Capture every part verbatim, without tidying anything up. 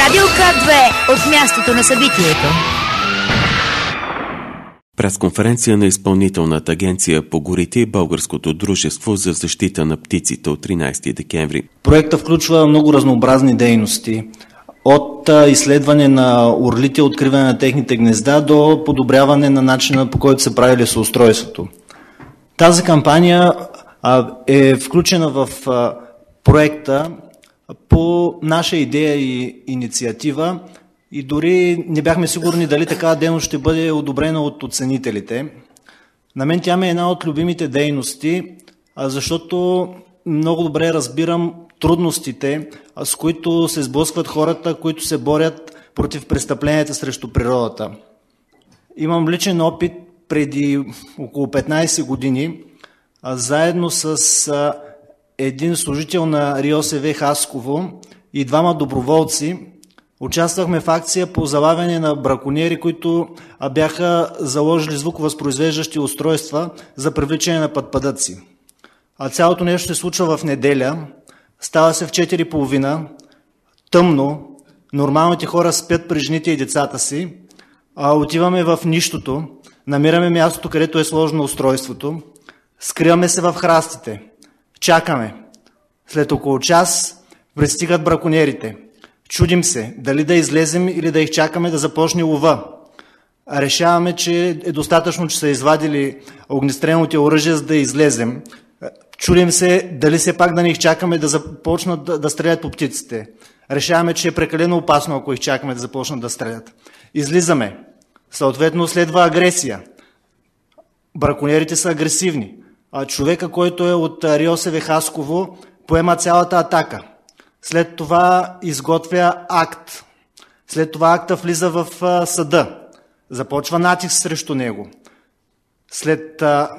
Радио К две от мястото на събитието. Пресконференция на Изпълнителната агенция по горите и Българското дружество за защита на птиците от тринайсети декември. Проектът включва много разнообразни дейности. От изследване на орлите, откриване на техните гнезда до подобряване на начина, по който се прави лесоустройството. Тази кампания а, е включена в а, проекта по наша идея и инициатива и дори не бяхме сигурни дали такава дейност ще бъде одобрена от оценителите. На мен тя ми е една от любимите дейности, защото много добре разбирам трудностите, с които се сблъскват хората, които се борят против престъпленията срещу природата. Имам личен опит преди около петнайсет години, заедно с един служител на РИОСВ Хасково и двама доброволци участвахме в акция по залавяне на бракониери, които бяха заложили звуковъзпроизвеждащи устройства за привличане на пъдпъдъци. А цялото нещо се случва в неделя, става се в четири и половина, тъмно, нормалните хора спят при жените и децата си, а отиваме в нищото, намираме мястото, където е сложено устройството, скриваме се в храстите, чакаме. След около час пристигат бракониерите. Чудим се дали да излезем или да их чакаме да започне лова. Решаваме, че е достатъчно, че са извадили огнестрелните оръжия, за да излезем. Чудим се дали все пак да не их чакаме да започнат да, да стрелят по птиците. Решаваме, че е прекалено опасно, ако их чакаме да започнат да стрелят. Излизаме. Съответно следва агресия. Бракониерите са агресивни. А човека, който е от РИОСВ Хасково, поема цялата атака. След това изготвя акт. След това акта влиза в съда. Започва натиск срещу него. След а,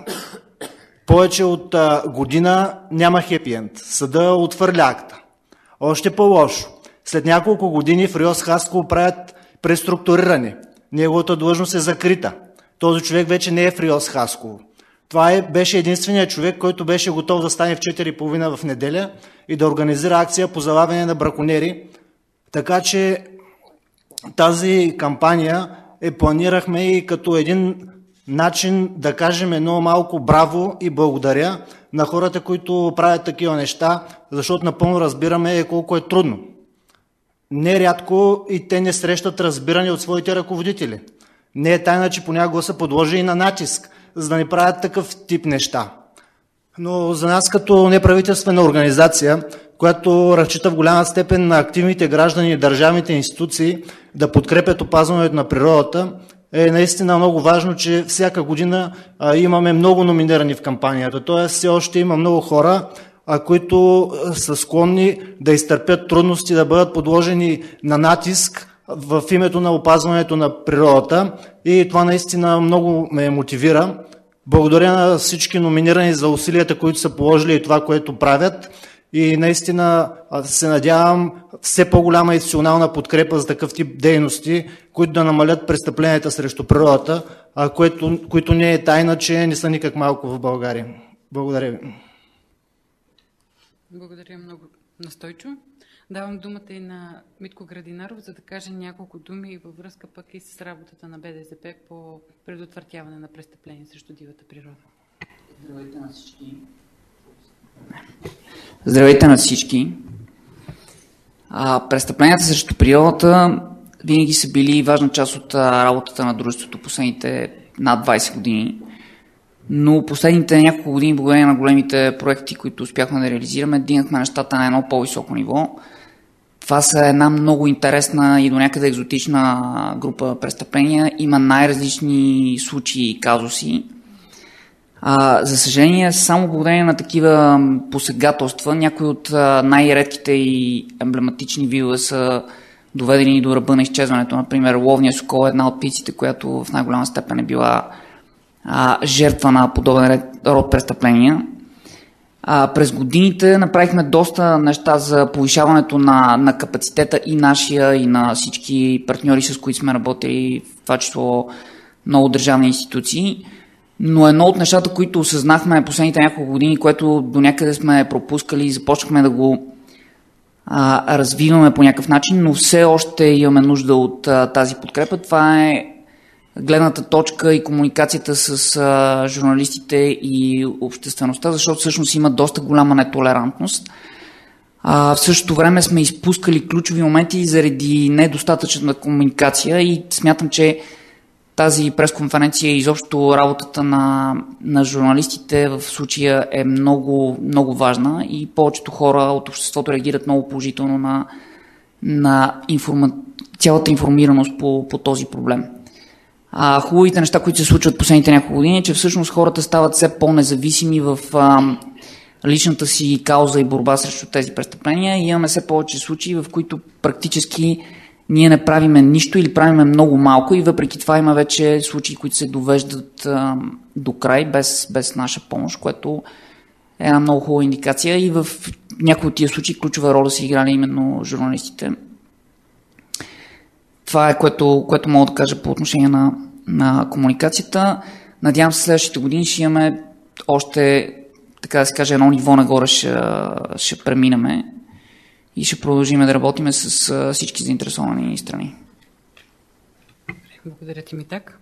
повече от а, година няма хепи-енд. Съда отвърля акта. Още по-лошо. След няколко години в РИОС Хасково правят преструктуриране. Неговата длъжност е закрита. Този човек вече не е в РИОС Хасково. Това е, беше единственият човек, който беше готов да стане в четири и половина в неделя и да организира акция по залавяне на браконери. Така че тази кампания е планирахме и като един начин да кажем едно малко браво и благодаря на хората, които правят такива неща, защото напълно разбираме колко е трудно. Нерядко и те не срещат разбиране от своите ръководители. Не е тайна, че понякога са подложени на натиск, за да не правят такъв тип неща. Но за нас като неправителствена организация, която разчита в голяма степен на активните граждани и държавните институции да подкрепят опазването на природата, е наистина много важно, че всяка година а, имаме много номинирани в кампанията. Тоест все още има много хора, а, които а, са склонни да изтърпят трудности, да бъдат подложени на натиск в името на опазването на природата и това наистина много ме мотивира. Благодаря на всички номинирани за усилията, които са положили и това, което правят и наистина се надявам все по-голяма институционална подкрепа за такъв тип дейности, които да намалят престъпленията срещу природата, а което, които не е тайна, че не са никак малко в България. Благодаря ви. Благодаря много на Стойчо. Давам думата и на Митко Градинаров, за да каже няколко думи във връзка пък и с работата на Б Д З П по предотвратяване на престъпления срещу дивата природа. Здравейте на всички. Здравейте на всички. А, престъпленията срещу природата винаги са били важна част от работата на дружеството последните над двайсет години. Но последните няколко години, благодарение на големите проекти, които успяхме да реализираме, дигнахме нещата на едно по-високо ниво. Това са една много интересна и до някъде екзотична група престъпления. Има най-различни случаи и казуси. А, за съжаление, само благодарение на такива посегателства, някои от най-редките и емблематични видове са доведени до ръба на изчезването. Например, ловния сокол е една от птиците, която в най-голяма степен е била а, жертва на подобен род престъпления. А, през годините направихме доста неща за повишаването на, на капацитета и нашия, и на всички партньори, с които сме работили, в това число много държавни институции. Но едно от нещата, които осъзнахме последните няколко години, което до някъде сме пропускали и започнахме да го а, развиваме по някакъв начин, но все още имаме нужда от а, тази подкрепа. Това е гледната точка и комуникацията с а, журналистите и обществеността, защото всъщност има доста голяма нетолерантност. А, в същото време сме изпускали ключови моменти заради недостатъчна комуникация и смятам, че тази пресконференция и изобщо работата на, на журналистите в случая е много, много важна и повечето хора от обществото реагират много положително на, на информа... цялата информираност по, по този проблем. А, хубавите неща, които се случват последните няколко години, е, че всъщност хората стават все по-независими в а, личната си кауза и борба срещу тези престъпления и имаме все повече случаи, в които практически ние не правиме нищо или правиме много малко и въпреки това има вече случаи, които се довеждат а, до край без, без наша помощ, което е една много хубава индикация и в някои от тия случаи ключова роля са играли именно журналистите. Това е което, което мога да кажа по отношение на, на комуникацията. Надявам се следващите години ще имаме още, така да се каже, едно ниво нагоре ще, ще преминеме и ще продължим да работим с всички заинтересовани страни. Благодаря ти, Митак.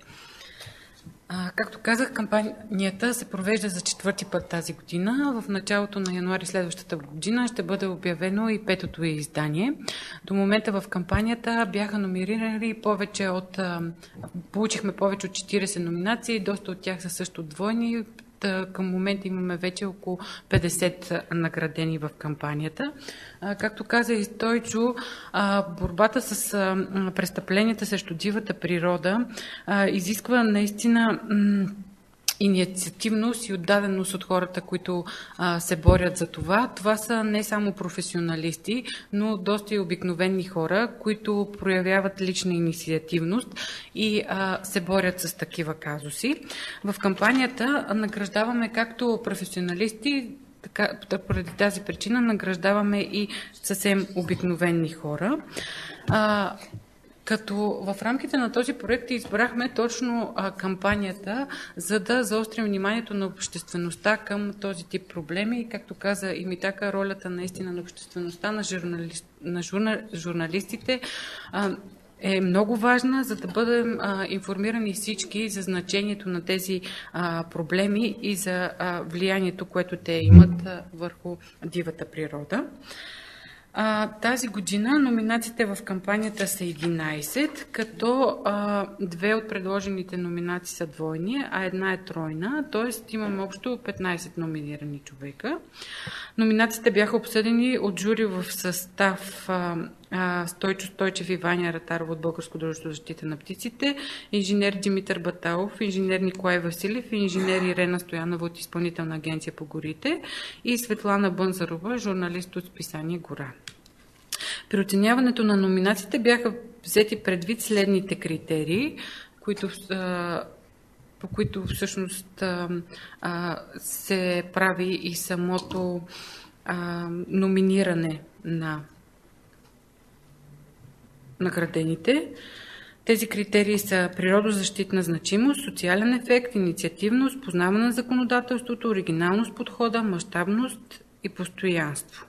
А, както казах, кампанията се провежда за четвърти път тази година. В началото на януари следващата година ще бъде обявено и петото издание. До момента в кампанията бяха номинирани повече от... Получихме повече от четирийсет номинации, доста от тях са също двойни. Към момента имаме вече около петдесет наградени в кампанията. Както каза и Стойчо, борбата с престъпленията срещу дивата природа изисква наистина инициативност и отдаденост от хората, които а, се борят за това. Това са не само професионалисти, но доста и обикновени хора, които проявяват лична инициативност и а, се борят с такива казуси. В кампанията награждаваме както професионалисти, така, поради тази причина награждаваме и съвсем обикновени хора. А, Като в рамките на този проект избрахме точно а, кампанията, за да заострим вниманието на обществеността към този тип проблеми. И както каза и Митака, ролята наистина на обществеността, на, журнали... на журна... журналистите а, е много важна, за да бъдем а, информирани всички за значението на тези а, проблеми и за а, влиянието, което те имат а, върху дивата природа. А, тази година номинациите в кампанията са единайсет, като а, две от предложените номинации са двойни, а една е тройна, т.е. имаме общо петнайсет номинирани човека. Номинациите бяха обсъдени от жури в състав а, а, Стойчо Стойчев и Ваня Ратарова от Българско дружество за защита на птиците, инженер Димитър Баталов, инженер Николай Василев и инженер Ирена Стоянова от Изпълнителна агенция по горите и Светлана Бънзарова, журналист от списание Гора. При оценяването на номинациите бяха взети предвид следните критерии, които, по които всъщност се прави и самото номиниране на наградените. Тези критерии са природозащитна значимост, социален ефект, инициативност, познаване на законодателството, оригиналност подхода, мащабност и постоянство.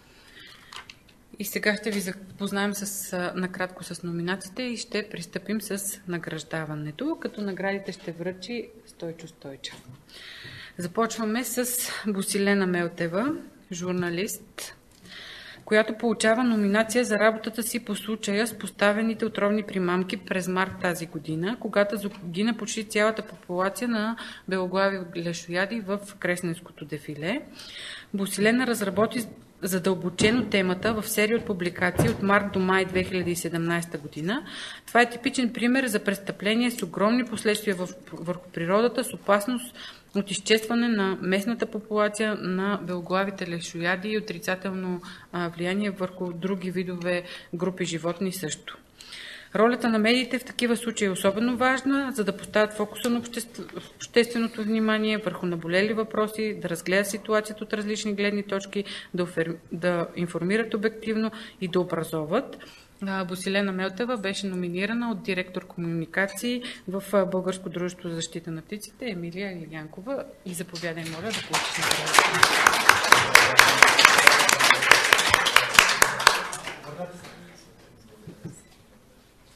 И сега ще ви запознаем с, накратко с номинациите и ще пристъпим с награждаването, като наградите ще връчи Стойчо Стойчев. Започваме с Босилена Мелтева, журналист, която получава номинация за работата си по случая с поставените отровни примамки през март тази година, когато загина почти цялата популация на белоглави лешояди в Кресненското дефиле. Босилена разработи задълбочено темата в серия от публикации от март до май две хиляди и седемнайсета година. Това е типичен пример за престъпление с огромни последствия върху природата, с опасност от изчезване на местната популация на белоглавите лешояди и отрицателно влияние върху други видове групи животни също. Ролята на медиите в такива случаи е особено важна, за да поставят фокуса на общественото внимание върху наболели въпроси, да разгледат ситуацията от различни гледни точки, да, офер... да информират обективно и да образоват. Босилена Мелтева беше номинирана от директор комуникации в Българско дружество за защита на птиците Емилия Илянкова. И заповядай, моля, да получиш наградата.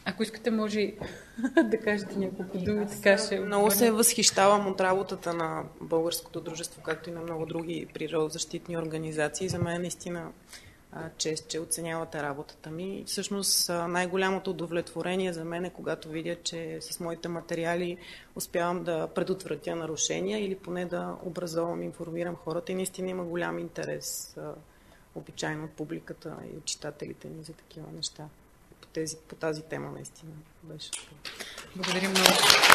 Ако искате, може да кажете няколко думи. Така ще... Много се възхищавам от работата на Българското дружество, както и на много други природозащитни организации. За мен е наистина чест, че оценявате работата ми. Всъщност най-голямото удовлетворение за мен е, когато видя, че с моите материали успявам да предотвратя нарушения или поне да образовам, информирам хората и наистина има голям интерес обичайно от публиката и от читателите ни за такива неща. По, тези, по тази тема наистина беше. Благодарим много.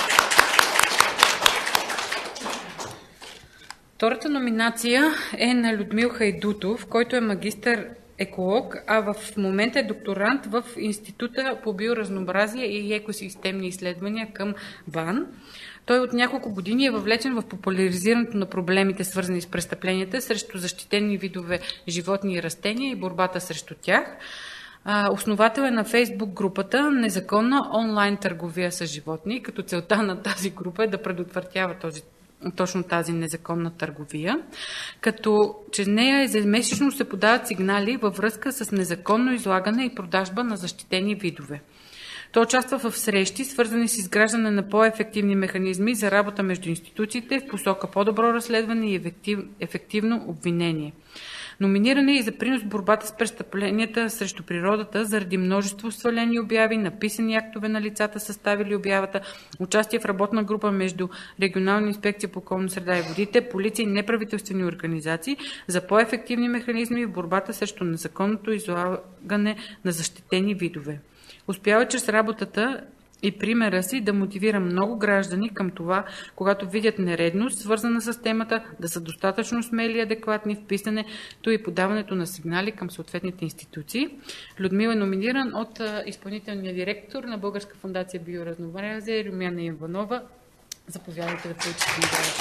Втората номинация е на Людмил Хайдутов, който е магистър еколог, а в момента е докторант в Института по биоразнообразие и екосистемни изследвания към БАН. Той от няколко години е въвлечен в популяризирането на проблемите, свързани с престъпленията срещу защитени видове животни и растения и борбата срещу тях. Основател е на Фейсбук групата Незаконна онлайн търговия с животни, като целта на тази група е да предотвратява този точно тази незаконна търговия, като чрез нея ежемесечно се подават сигнали във връзка с незаконно излагане и продажба на защитени видове. Той участва в срещи, свързани с изграждане на по-ефективни механизми за работа между институциите в посока по-добро разследване и ефектив, ефективно обвинение. Номиниран е и за принос в борбата с престъпленията срещу природата заради множество свалени обяви, написани актове на лицата, съставили обявата, участие в работна група между Регионална инспекция по околна среда и водите, полиция и неправителствени организации за по-ефективни механизми в борбата срещу незаконното излагане на защитени видове. Успява чрез работата и примера си да мотивира много граждани към това, когато видят нередност, свързана с темата, да са достатъчно смели и адекватни в писането и подаването на сигнали към съответните институции. Людмил е номиниран от изпълнителния директор на Българска фондация биоразнообразие Румяна Иванова. Заповядайте да получите наградата.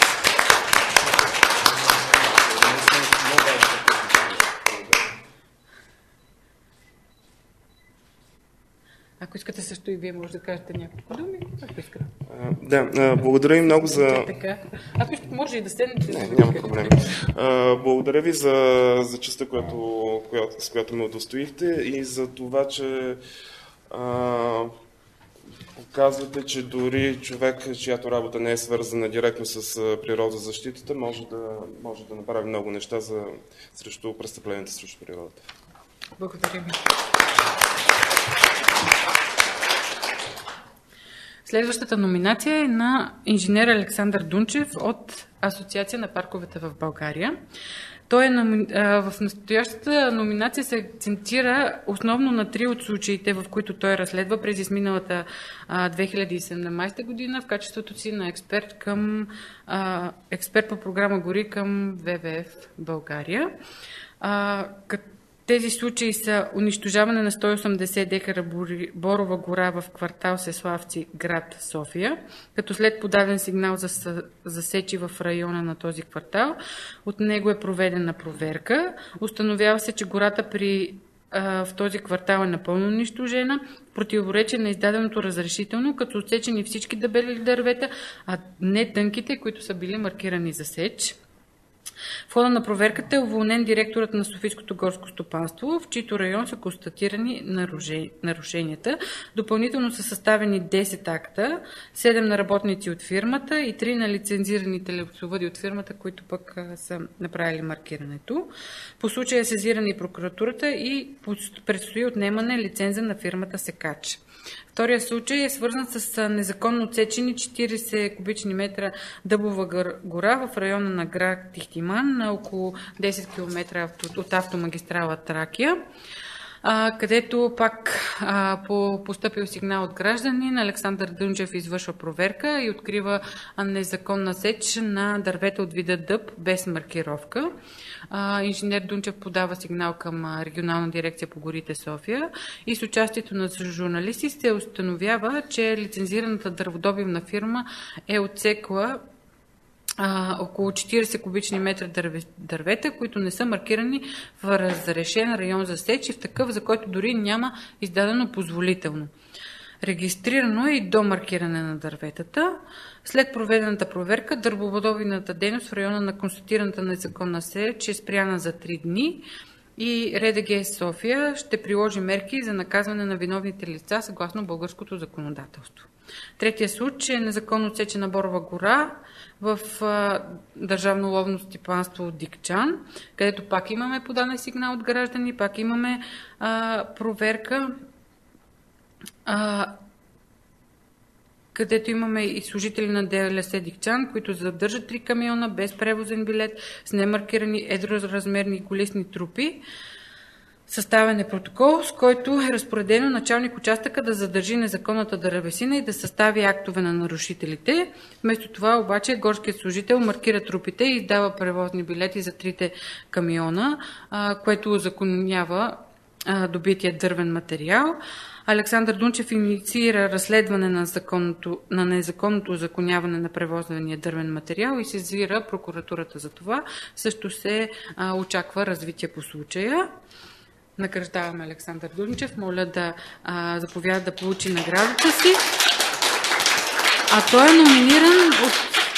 Ако искате също и вие може да кажете няколко думи, ако искате. А, да, а, благодаря ви много за... Така. Ако искате, може и да седнете. Не, няма проблем. А, благодаря ви за, за частта, която, която, с която ме удостоихте и за това, че а, показвате, че дори човек, чиято работа не е свързана директно с природозащитата, може да, може да направи много неща за, срещу престъпленията срещу природата. Благодаря ви. Следващата номинация е на инженер Александър Дунчев от Асоциация на парковете в България. Той е в настоящата номинация се акцентира основно на три от случаите, в които той разследва през изминалата две хиляди и седемнадесета година в качеството си на експерт към експерт по програма Гори към В В Ф България. Тези случаи са унищожаване на сто и осемдесет декара борова гора в квартал Сеславци, град София, като след подаден сигнал за, за сечи в района на този квартал, от него е проведена проверка. Установява се, че гората при, а, в този квартал е напълно унищожена, противоречие на издаденото разрешително, като отсечени всички дебели дървета, а не тънките, които са били маркирани за сеч. В хода на проверката е уволнен директорът на Софийското горско стопанство, в чийто район са констатирани нарушенията. Допълнително са съставени десет акта, седем на работници от фирмата и три на лицензираните лесовъди от фирмата, които пък са направили маркирането. По случая е сезирана и прокуратурата и предстои отнемане лиценза на фирмата Секач. Втория случай е свързан с незаконно отсечени четиридесет кубични метра дъбова гора в района на град Тихтиман на около десет километра от автомагистрала Тракия, където пак по постъпил сигнал от гражданин Александър Дунчев извършва проверка и открива незаконна сеч на дървета от вида дъб без маркировка. Инженер Дунчев подава сигнал към Регионална дирекция по горите София и с участието на журналисти се установява, че лицензираната дърводобивна фирма е отсекла А, около четиридесет кубични метра дърве, дървета, които не са маркирани в разрешен район за сеч и в такъв, за който дори няма издадено позволително. Регистрирано е и до маркиране на дърветата. След проведената проверка, дърводобивната дейност в района на констатираната незаконна сеч е спряна за три дни. и РДГ София ще приложи мерки за наказване на виновните лица съгласно българското законодателство. Третия случай е незаконно отсечена борова гора в а, Държавно ловно стопанство Дикчан, където пак имаме подаден сигнал от граждани, пак имаме а, проверка, а, където имаме и служители на ДЛС Дикчан, които задържат три камиона без превозен билет, с немаркирани едроразмерни колесни трупи. Съставен е протокол, с който е разпоредено началник участъка да задържи незаконната дървесина и да състави актове на нарушителите. Вместо това обаче горският служител маркира трупите и издава превозни билети за трите камиона, което узаконява добития дървен материал. Александър Дунчев инициира разследване на, на незаконното узаконяване на превозвания дървен материал и сезира прокуратурата за това. Също се а, очаква развитие по случая. Награждаваме Александър Дунчев. Моля да а, заповяда да получи наградата си. А той е номиниран от...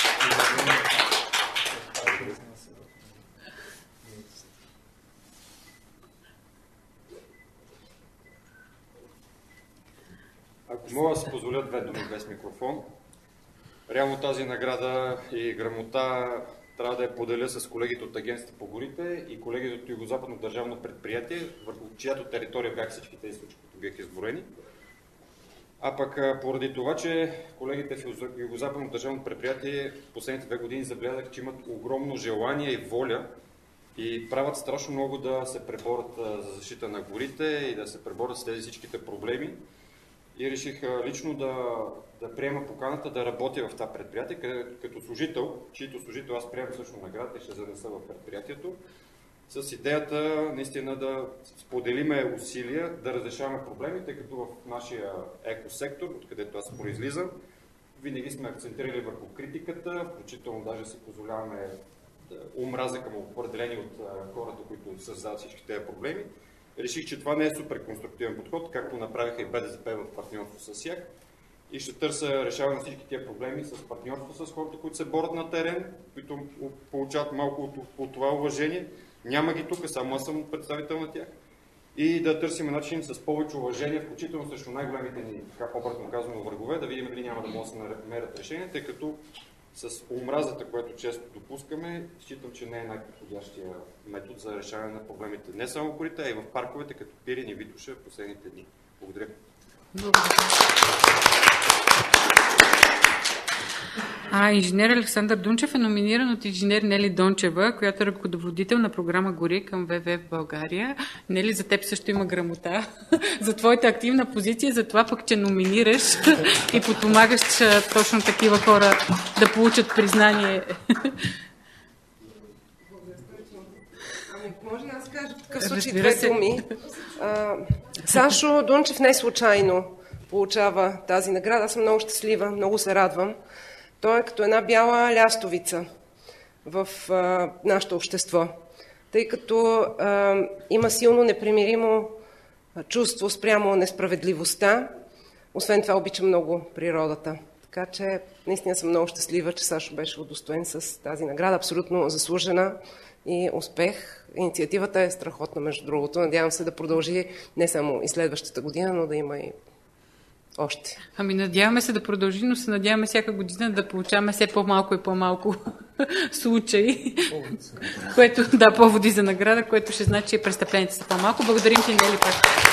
Ако мога да си позволя две думи без микрофон, реално тази награда и грамота трябва да я поделя с колегите от Агенцията по горите и колегите от Югозападно държавно предприятие, върху чиято територия бяха всички тези случаи, които бяха изборени. А пък поради това, че колегите в Югозападно държавно предприятие в последните две години забелязах, че имат огромно желание и воля и правят страшно много да се преборят за защита на горите и да се преборят с тези всичките проблеми. И реших лично да, да приема поканата да работя в това предприятие, като служител, чието служител аз приемам също наградата и ще занеса в предприятието, с идеята наистина да споделиме усилия да разрешаваме проблемите, като в нашия екосектор, откъдето аз произлизам, винаги сме акцентирали върху критиката, включително даже си позволяваме омраза към определени от хората, които създават всички тези проблеми. Реших, че това не е супер конструктивен подход, както направиха и БДЗП в партньорство с СЯК. И ще търся решаване на всички тези проблеми с партньорство с хората, които се борят на терен, които получават малко от, от това уважение. Няма ги тук, само аз съм представител на тях. И да търсим начин с повече уважение, включително срещу най-големите ни, така по-обратно казано, врагове, да видим дали няма да могат да се намерят решения, тъй като с омразата, която често допускаме, считам, че не е най-подходящия метод за решаване на проблемите не само в горите, а и в парковете, като Пирин и Витоша в последните дни. Благодаря. Благодаря. А, инженер Александър Дунчев е номиниран от инженер Нели Дончева, която е ръководител на програма Гори към ВВФ в България. Нели, за теб също има грамота за твоята активна позиция, за това пък, че номинираш и подпомагаш точно такива хора да получат признание. Ами, може да аз кажа в такъв случай две думи. А, Сашо Дунчев не случайно получава тази награда. Аз съм много щастлива, много се радвам. Той е като една бяла лястовица в а, нашето общество, тъй като а, има силно непримиримо чувство спрямо несправедливостта. Освен това обича много природата. Така че наистина съм много щастлива, че Сашо беше удостоен с тази награда. Абсолютно заслужена и успех. Инициативата е страхотна, между другото. Надявам се да продължи не само и следващата година, но да има и още. Ами надяваме се да продължи, но се надяваме всяка година да получаваме все по-малко и по-малко случаи, което да поводи за награда, което ще значи, че престъпленията са по-малко. Благодарим ти, Нели, пак.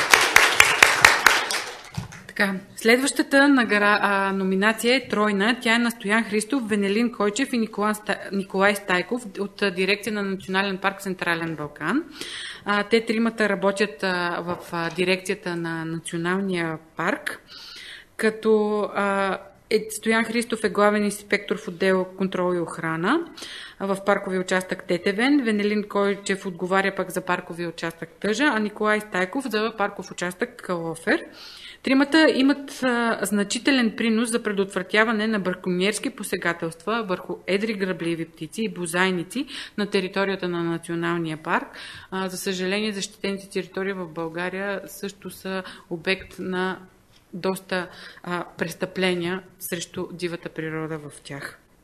Така, следващата награ... а, номинация е тройна. Тя е на Стоян Христов, Венелин Койчев и Николай, Ста... Николай Стайков от дирекция на Национален парк Централен Балкан. А, те тримата работят а, в а, дирекцията на Националния парк, като а, е, Стоян Христов е главен инспектор в отдел контрол и охрана а, в парковия участък Тетевен. Венелин Койчев отговаря пък за парковия участък Тъжа, а Николай Стайков за парков участък Калофер. Тримата имат а, значителен принос за предотвратяване на бракониерски посегателства върху едри грабливи птици и бозайници на територията на Националния парк. А, за съжаление, защитените територии в България също са обект на доста а, престъпления срещу дивата природа в тях.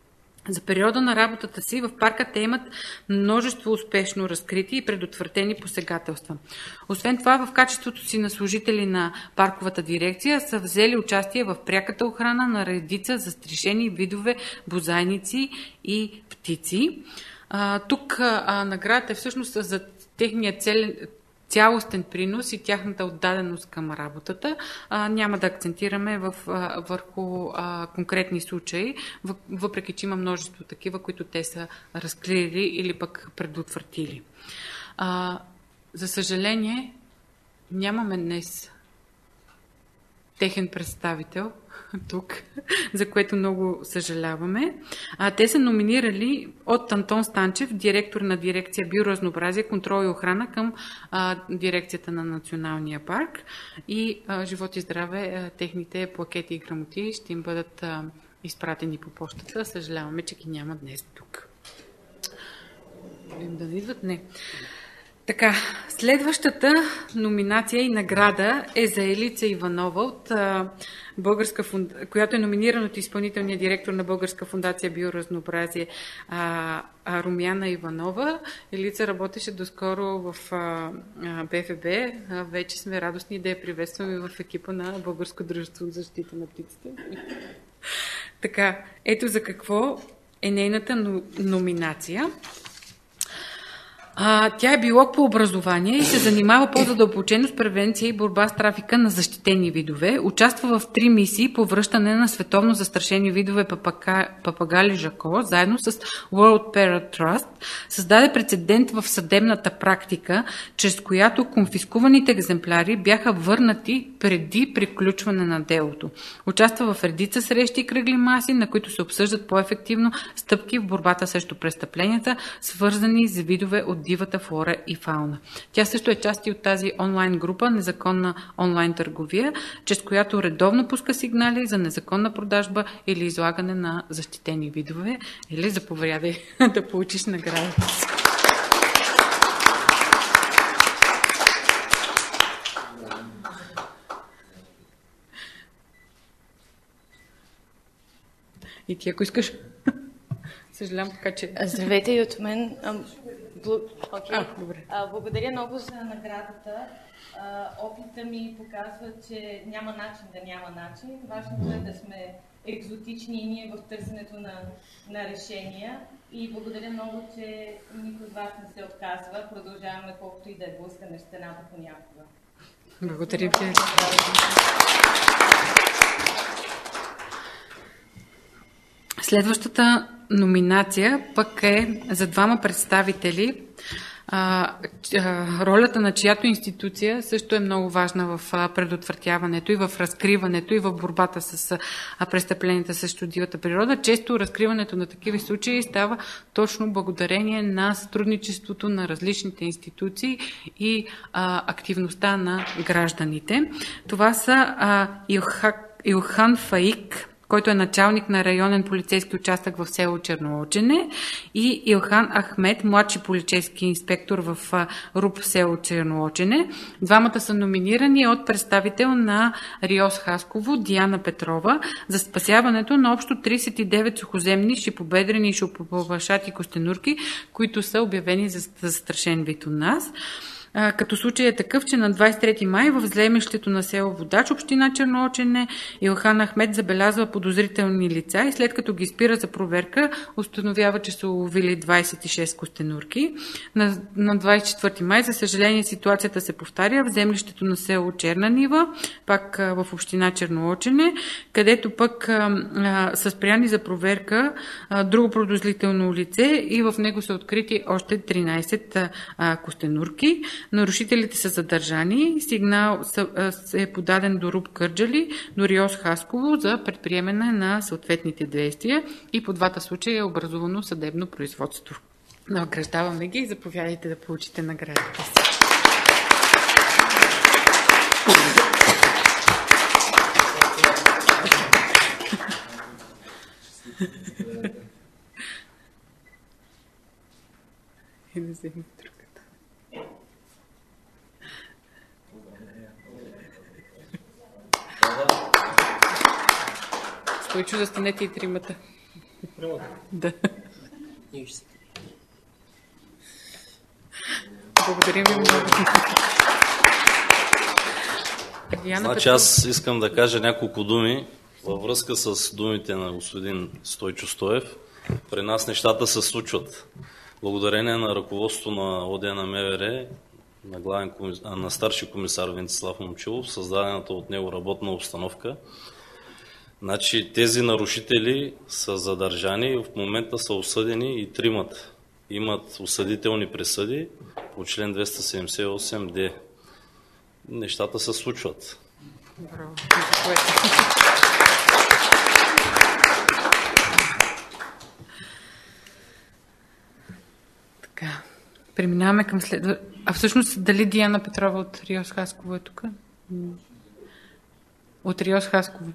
За периода на работата си в парка те имат множество успешно разкрити и предотвратени посегателства. Освен това, в качеството си на служители на парковата дирекция са взели участие в пряката охрана на редица застрашени видове бозайници и птици. А, тук а, наградата е всъщност за техния целен цялостен принос и тяхната отдаденост към работата. А, няма да акцентираме в, а, върху а, конкретни случаи, въпреки че има множество такива, които те са разкрили или пък предотвратили. А, за съжаление, нямаме днес техен представител тук, за което много съжаляваме. А, те са номинирали от Антон Станчев, директор на дирекция Биоразнообразие, контрол и охрана към а, дирекцията на Националния парк. И а, живот и здраве, а, техните плакети и грамоти ще им бъдат а, изпратени по почтата. Съжаляваме, че ги няма днес тук. Вим да не идват? Не. Така, следващата номинация и награда е за Елица Иванова, от, а, българска фунд... която е номинирана от изпълнителния директор на Българска фундация Биоразнообразие а, а, Румяна Иванова. Елица работеше доскоро в а, а, Б Ф Б. А, вече сме радостни да я приветстваме в екипа на Българско дружество за защита на птиците. Така, ето за какво е нейната номинация. А, тя е биолог по образование и се занимава по-задълбочено с превенция и борба с трафика на защитени видове. Участва в три мисии по връщане на световно застрашени видове папака, папагали жако, заедно с World Parrot Trust. Създаде прецедент в съдебната практика, чрез която конфискуваните екземпляри бяха върнати преди приключване на делото. Участва в редица срещи и кръгли маси, на които се обсъждат по-ефективно стъпки в борбата срещу престъпленията, свързани с видове от дивата флора и фауна. Тя също е част и от тази онлайн група Незаконна онлайн търговия, чрез която редовно пуска сигнали за незаконна продажба или излагане на защитени видове. Или заповядай да получиш наградата си. И ти, ако искаш. Съжалявам, така че... Здравейте и от мен. Бл... Okay. А, добре. А, благодаря много за наградата. А, опита ми показва, че няма начин да няма начин. Важното е да сме екзотични и ние в търсенето на, на решения. И благодаря много, че никой от вас не се отказва. Продължаваме колкото и да е блъскане в стената понякога. Благодаря ви. Следващата номинация пък е за двама представители, а, а, ролята на чиято институция също е много важна в а, предотвратяването и в разкриването и в борбата с а, престъпленията срещу дивата природа. Често разкриването на такива случаи става точно благодарение на сътрудничеството на различните институции и а, активността на гражданите. Това са а, Илхак, Илхан Фаик, който е началник на районен полицейски участък в село Черноочене, и Илхан Ахмед, младши полицейски инспектор в РУП село Черноочене. Двамата са номинирани от представител на РИОС Хасково Диана Петрова за спасяването на общо тридесет и девет сухоземни шипобедрени и шипоплавашати костенурки, които са обявени за застрашен вид от нас. Като случай е такъв, че на двадесет и трети май в землището на село Водач, община Черноочене, Илхан Ахмед забелязва подозрителни лица и след като ги спира за проверка, установява, че са уловили двадесет и шест костенурки. На, на двадесет и четвърти май, за съжаление, ситуацията се повтаря в землището на село Черна Нива, пак в община Черноочене, където пък а, а, са спряни за проверка а, друго подозрително лице и в него са открити още тринадесет а, костенурки. Нарушителите са задържани. Сигнал е подаден до РУП Кърджали, до РИОС Хасково за предприемане на съответните действия и по двата случая е образувано съдебно производство. Награждаваме ги и заповядайте да получите наградите си. И да вземем другата. Стойчо, застанете и тримата. Да. Благодарим ви много. Значи аз искам да кажа няколко думи във връзка с думите на господин Стойчо Стоев. При нас нещата се случват. Благодарение на ръководството на ОД на МВР, на, главен комис... на старши комисар Венцислав Момчилов, създадената от него работна обстановка. Значи тези нарушители са задържани и в момента са осъдени и тримата. Имат осъдителни присъди по член двеста седемдесет и осем Д. Нещата се случват. Браво. Така, преминаваме към следва... А всъщност дали Диана Петрова от Риос Хасково е тук? От Риос Хасково.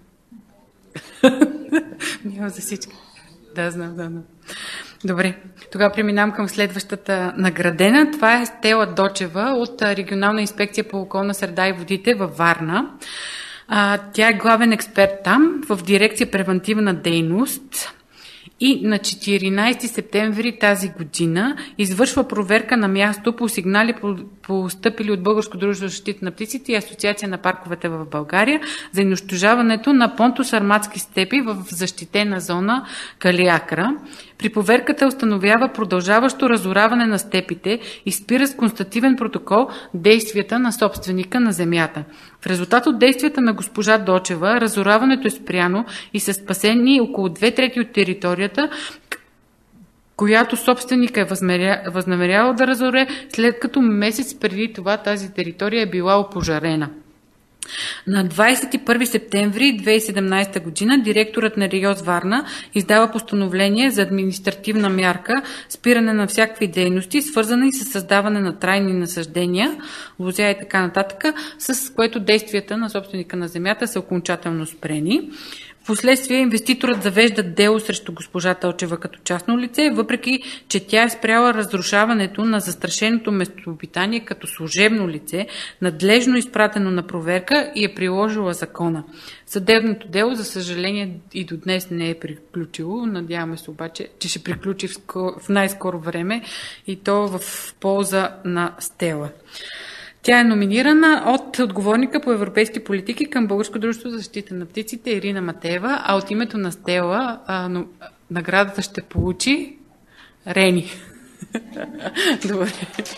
Няма за всички. Да, знам, да, да. Добре, тогава преминавам към следващата наградена. Това е Стела Дочева от Регионална инспекция по околна среда и водите във Варна. А, тя е главен експерт там в дирекция превентивна дейност и на четиринайсети септември тази година извършва проверка на място по сигнали, постъпили от Българско дружество за защита на птиците и Асоциация на парковете в България за унищожаването на понто-сарматски степи в защитена зона Калиакра. При проверката установява продължаващо разораване на степите и спира с констативен протокол действията на собственика на земята. В резултат от действията на госпожа Дочева, разораването е спряно и са спасени около две трети от територията, която собственика е възнамерявал да разоре, след като месец преди това тази територия е била опожарена. На двайсет и първи септември две хиляди и седемнайсета година директорът на РИОС Варна издава постановление за административна мярка спиране на всякакви дейности, свързани с създаване на трайни насаждения, лозя и така нататък, с което действията на собственика на земята са окончателно спрени. Впоследствие инвеститорът завежда дело срещу госпожа Тълчева като частно лице, въпреки че тя е спряла разрушаването на застрашеното местообитание като служебно лице, надлежно изпратено на проверка и е приложила закона. Съдебното дело, за съжаление, и до днес не е приключило. Надяваме се обаче, че ще приключи в, скоро, в най-скоро време и то в полза на Стела. Тя е номинирана от отговорника по европейски политики към Българско дружество за защита на птиците Ирина Матеева, а от името на Стела а, но, наградата ще получи Рени. Добре.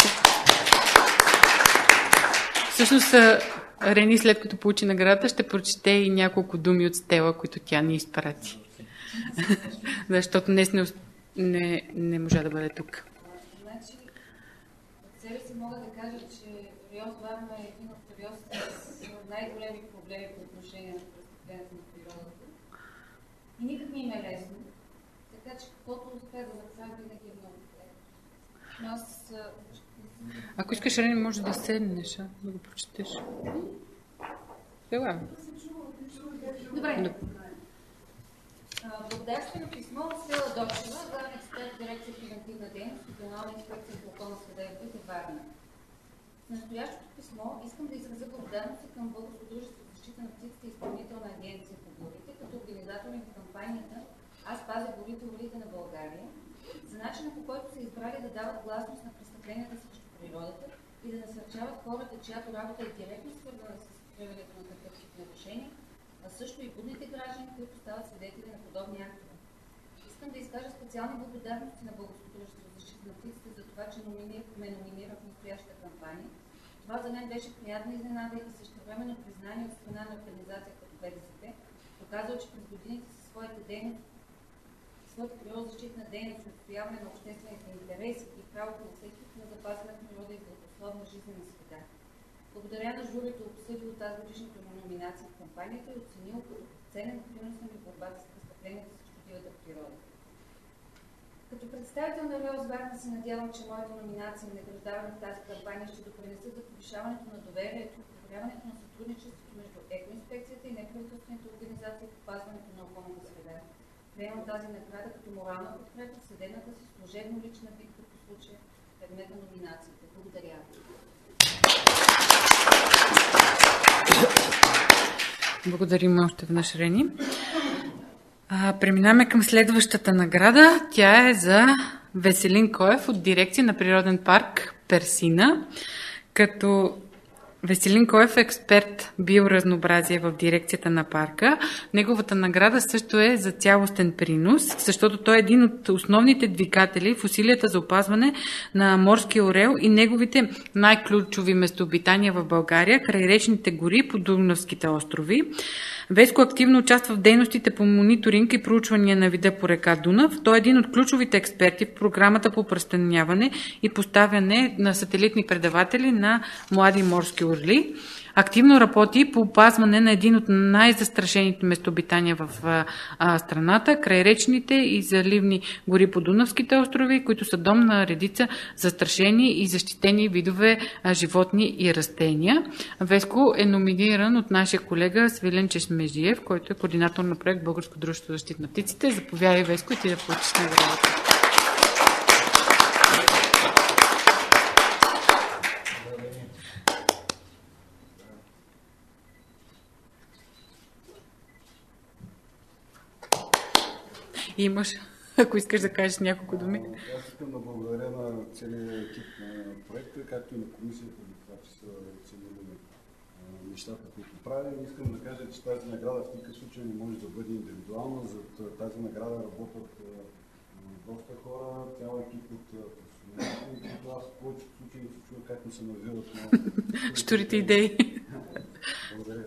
Всъщност, Рени, след като получи наградата, ще прочете и няколко думи от Стела, които тя ни изпрати. Защото днес не, не, не можа да бъде тук. Значи, от себе си мога да кажа, че РИОС Варна е един от РИОСите с най-големи проблеми по отношение на престъплението на природата. И никак не им е лесно. Така че каквото успее да направи, винаги е много добре. Аз... Ако искаш, Рени, може да седнеш, а? Да го прочетеш. Ела. Добре. Благодарствено писмо от Стела Дочева, главен експерт в дирекция превентивна дейност, Регионална инспекция по околна среда и водите Варна. В настоящото писмо искам да изразя благодарност към Българско дружество за защита на птиците и Изпълнителна агенция по горите, като организатори на кампанията Аз пазя горите, горите на България, за начина по който са избрали да дават гласност на престъпленията срещу природата и да насърчават хората, чиято работа е директно свързана с разкриването на такъв тип нарушения, а също и будните граждани, които стават свидетели на подобни актове. Искам да изкажа специални благодарности на Българското дружество за защита на птиците за това, че ме номинира в настоящата кампания. Това за мен беше приятна изненада и същевременно признание от страна на организация като Б Д С П, показва, че през годините със своята дейност, своята природозащитна дейност, отстояване на обществените интереси и правото на всеки на запазване на природа и здравословна жизнена среда. Благодаря на журито, обсъдило тази годишната му номинация в кампанията и оценило като ценен принос на борбата с престъпленията срещу дивата природа. Като представител на РИОС Варна се надявам, че моята номинация и награждаване в тази кампания ще допринесат за повишаването на доверието и подобряването на сътрудничеството между екоинспекцията и неправителствените организации в опазването на околната среда. Приемам тази награда като морална подкрепа в съдебната си служебно лична битка по случая предмет на номинациите. Благодаря. Благодарим още веднъж, Рени. А, преминаваме към следващата награда. Тя е за Веселин Коев от дирекция на Природен парк Персина, като Веселин Коев е експерт биоразнообразие в дирекцията на парка. Неговата награда също е за цялостен принос, защото той е един от основните двигатели в усилията за опазване на морския орел и неговите най-ключови местообитания в България, край речните гори по Дунавските острови. Веско активно участва в дейностите по мониторинг и проучвания на вида по река Дунав. Той е един от ключовите експерти в програмата по пръстеняване и поставяне на сателитни предаватели на млади морски орли. Активно работи по опазване на един от най-застрашените местообитания в а, страната, крайречните и заливни гори по Дунавските острови, които са дом на редица застрашени и защитени видове а, животни и растения. Веско е номиниран от нашия колега Свилен Чешмежиев, който е координатор на проект Българско дружество за защита на птиците. Заповядай, Веско, и ти да получиш наградата. Имаш, ако искаш да кажеш няколко думи. Аз искам да благодаря на целия екип на проекта, както и на комисията за това, че са оценили нещата, които правим. Искам да кажа, че тази награда в никакъв случай не може да бъде индивидуална. За тази награда работят доста хора, цял екип от професионалисти, които аз в повечето случаи се чува как ми се навиват малко. Штурите идеи. Благодаря.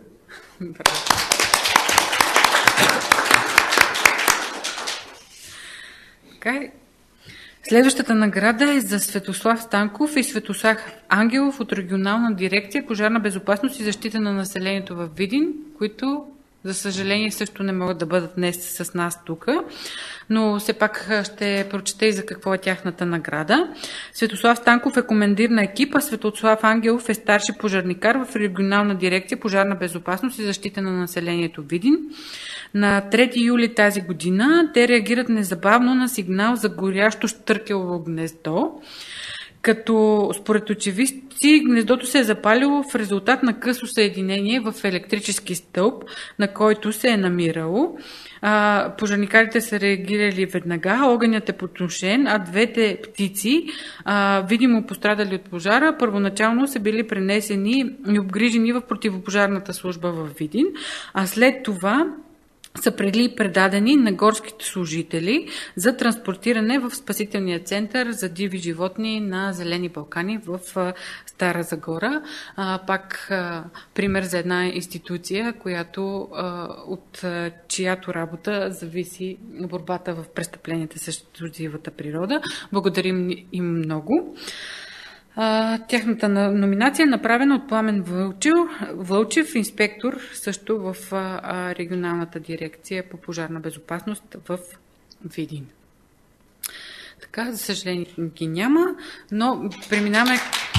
Следващата награда е за Светослав Станков и Светослав Ангелов от регионална дирекция Пожарна безопасност и защита на населението в Видин, които, за съжаление, също не могат да бъдат днес с нас тук, но все пак ще прочета и за какво е тяхната награда. Светослав Станков е командир на екипа, Светослав Ангелов е старши пожарникар в регионална дирекция Пожарна безопасност и защита на населението Видин. На трети юли тази година те реагират незабавно на сигнал за горящо щъркелово гнездо, като според очевидци гнездото се е запалило в резултат на късо съединение в електрически стълб, на който се е намирало. А, пожарникарите са реагирали веднага, огънят е потушен, а двете птици, а, видимо пострадали от пожара, първоначално са били пренесени и обгрижени в противопожарната служба в Видин, а след това са предли предадени на горските служители за транспортиране в спасителния център за диви животни на Зелени Балкани в Стара Загора. Пак пример за една институция, която, от чиято работа зависи борбата в престъпленията срещу дивата природа. Благодарим им много. Uh, тяхната номинация е направена от Пламен Вълчев, Вълчев, инспектор също в uh, регионалната дирекция по пожарна безопасност в Видин. Така, за съжаление ги няма, но преминаваме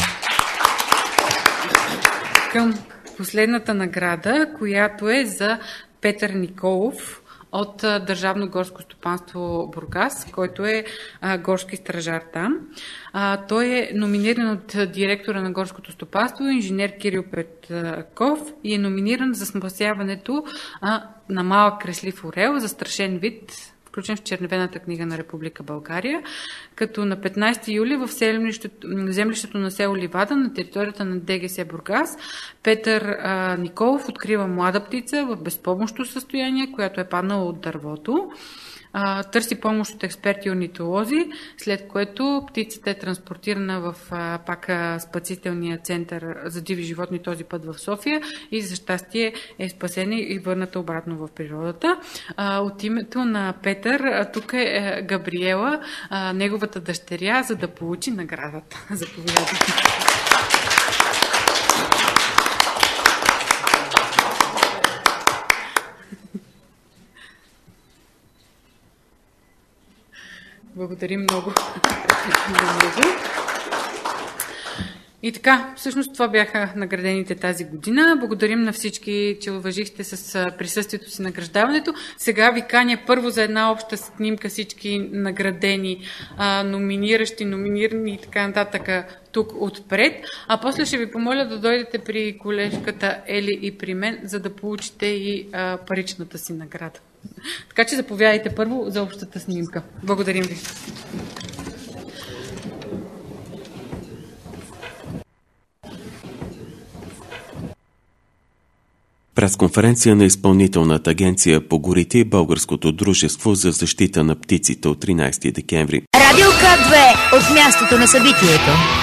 към последната награда, която е за Петър Николов от Държавно горско стопанство Бургас, който е а, горски стражар там. А, той е номиниран от директора на горското стопанство, инженер Кирил Петков, и е номиниран за спасяването а, на малък креслив орел, застрашен вид, включен в черневената книга на Република България, като на петнайсети юли в землището на село Ливада на територията на ДГС Бургас Петър а, Николов открива млада птица в безпомощно състояние, която е паднала от дървото. А, търси помощ от експерти и орнитолози, след което птицата е транспортирана в а, пак а, спасителния център за диви животни, този път в София, и за щастие е спасена и върната обратно в природата. А, от името на Петър, а, тук е а, Габриела, а, неговата дъщеря, за да получи наградата. Заповядайте. Благодарим много. И така, всъщност това бяха наградените тази година. Благодарим на всички, че уважихте с присъствието си награждаването. Сега ви каня първо за една обща снимка всички наградени, номиниращи, номинирани и така нататък тук отпред. А после ще ви помоля да дойдете при колежката Ели и при мен, за да получите и паричната си награда. Така че заповядайте първо за общата снимка. Благодарим ви. Пресконференция на Изпълнителната агенция по горите и Българското дружество за защита на птиците от тринайсети декември. Радио К две от мястото на събитието.